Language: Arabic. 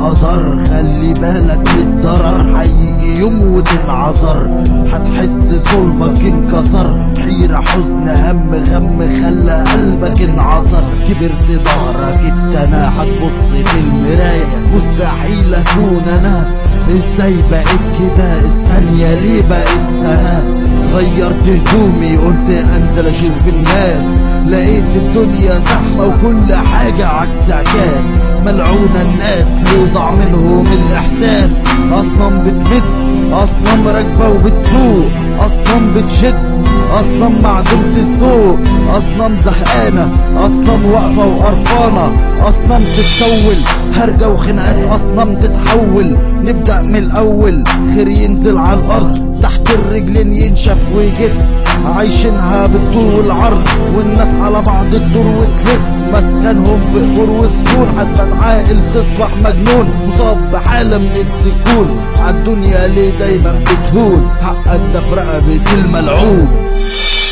القدر، خلي بالك بالضرر، هيجي يوم وتنعذر، هتحس صلبك انكسر، حيرة حزن هم غم خلى قلبك انعصر. كبرت ظهرك اتنى، هتبص في المراية مستحيل اكون انا، ازاي بقيت كده الثانية ليه بقيت سنة. غيرت هدومي قلت انزل اشوف الناس، لقيت الدنيا زحمة وكل حاجة عكس عكاس. ملعونة الناس ليه ضاع منهم الاحساس، اصلا بتمد، اصلا راكبة وبتسوق، اصلا بتشد، اصلا معدومة الذوق، اصلا زهقانة، اصلا واقفة وقرفانة، اصلا تتسول هرجة وخناقات، اصلا تتحول. نبدأ من الاول، خير ينزل على الارض تحت الرجلين ينشف ويجف، عايشينها بالطول والعرض والناس على بعض الدور وتلف. مسكنهم في قبور وسكون، حتى عاقل تصبح مجنون، مصاب بحالة من السكون. عالدنيا ليه دايما بتهون، حقك ده في رقبة الملعون.